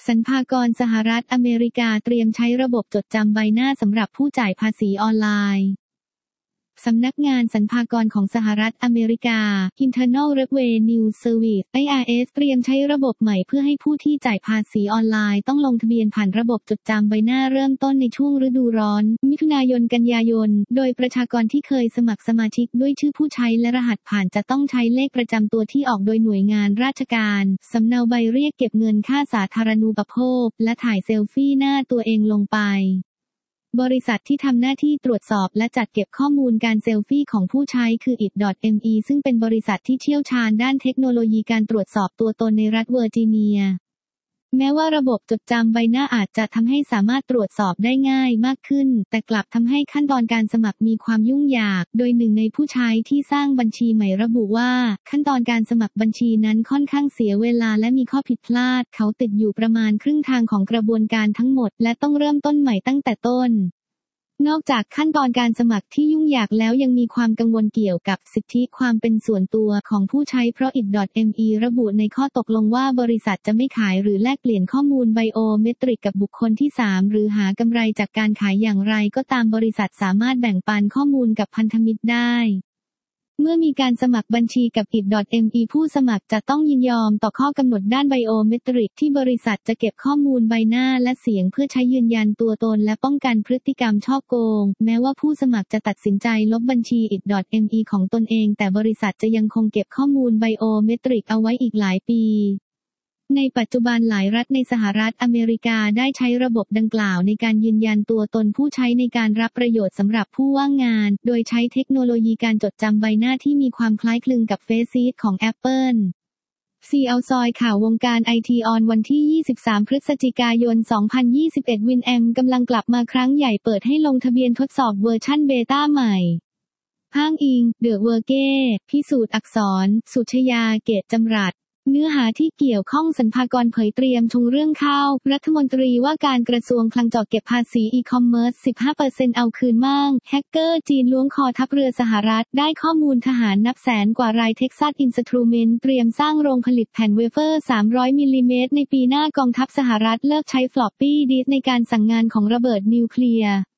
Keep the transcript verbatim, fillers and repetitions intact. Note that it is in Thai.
สรรพากรสหรัฐอเมริกาเตรียมใช้ระบบจดจำใบหน้าสำหรับผู้จ่ายภาษีออนไลน์สำนักงานสรรพากรของสหรัฐอเมริกา Internal Revenue Service ไอ อาร์ เอส เตรียมใช้ระบบใหม่เพื่อให้ผู้ที่จ่ายภาษีออนไลน์ต้องลงทะเบียนผ่านระบบจดจำใบหน้าเริ่มต้นในช่วงฤดูร้อนมิถุนายนกันยายนโดยประชากรที่เคยสมัครสมาชิกด้วยชื่อผู้ใช้และรหัสผ่านจะต้องใช้เลขประจำตัวที่ออกโดยหน่วยงานราชการสำเนาใบเรียกเก็บเงินค่าสาธารณูปโภคและถ่ายเซลฟี่หน้าตัวเองลงไปบริษัทที่ทำหน้าที่ตรวจสอบและจัดเก็บข้อมูลการเซลฟี่ของผู้ใช้คือ อิท ดอท เอ็ม อี ซึ่งเป็นบริษัทที่เชี่ยวชาญด้านเทคโนโลยีการตรวจสอบตัวตนในรัฐเวอร์จิเนียแม้ว่าระบบจดจำใบหน้าอาจจะทำให้สามารถตรวจสอบได้ง่ายมากขึ้นแต่กลับทำให้ขั้นตอนการสมัครมีความยุ่งยากโดยหนึ่งในผู้ใช้ที่สร้างบัญชีใหม่ระบุว่าขั้นตอนการสมัครบัญชีนั้นค่อนข้างเสียเวลาและมีข้อผิดพลาดเขาติดอยู่ประมาณครึ่งทางของกระบวนการทั้งหมดและต้องเริ่มต้นใหม่ตั้งแต่ต้นนอกจากขั้นตอนการสมัครที่ยุ่งยากแล้วยังมีความกังวลเกี่ยวกับสิทธิความเป็นส่วนตัวของผู้ใช้เพราะ อิท ดอท เอ็ม อี ระบุในข้อตกลงว่าบริษัทจะไม่ขายหรือแลกเปลี่ยนข้อมูลไบโอเมตริกกับบุคคลที่สามหรือหากำไรจากการขายอย่างไรก็ตามบริษัทสามารถแบ่งปันข้อมูลกับพันธมิตรได้เมื่อมีการสมัครบัญชีกับ อิท ดอท เอ็ม อี ผู้สมัครจะต้องยินยอมต่อข้อกำหนดด้านไบโอเมตริกที่บริษัทจะเก็บข้อมูลใบหน้าและเสียงเพื่อใช้ยืนยันตัวตนและป้องกันพฤติกรรมฉ้อโกงแม้ว่าผู้สมัครจะตัดสินใจลบบัญชี อิท ดอท เอ็ม อี ของตนเองแต่บริษัทจะยังคงเก็บข้อมูลไบโอเมตริกเอาไว้อีกหลายปีในปัจจุบันหลายรัฐในสหรัฐอเมริกาได้ใช้ระบบดังกล่าวในการยืนยันตัวตนผู้ใช้ในการรับประโยชน์สำหรับผู้ว่างงานโดยใช้เทคโนโลยีการจดจำใบหน้าที่มีความคล้ายคลึงกับ Faceit ของ Apple ซีเอาซอยข่าววงการไอทีออนวันที่ยี่สิบสามพฤศจิกายนสองพันยี่สิบเอ็ดวินแอมกำลังกลับมาครั้งใหญ่เปิดให้ลงทะเบียนทดสอบเวอร์ชั่นเบต้าใหม่อ้างอิงเดอะเวอร์เก้พิสูจน์อักษรสุชยาเกตจำรัดเนื้อหาที่เกี่ยวข้องสรรพากรเผยเตรียมชงเรื่องข้าวรัฐมนตรีว่าการกระทรวงคลังเจาะเก็บภาษีอีคอมเมิร์ซ สิบห้าเปอร์เซ็นต์ เอาคืนมั่งแฮกเกอร์จีนล้วงคอทัพเรือสหรัฐได้ข้อมูลทหารนับแสนกว่ารายเท็กซัสอินสตรูเมนต์เตรียมสร้างโรงผลิตแผ่นเวเฟอร์สามร้อยมิลลิเมตรในปีหน้ากองทัพสหรัฐเลิกใช้ฟลอปปี้ดิสก์ในการสั่งงานของระเบิดนิวเคลียร์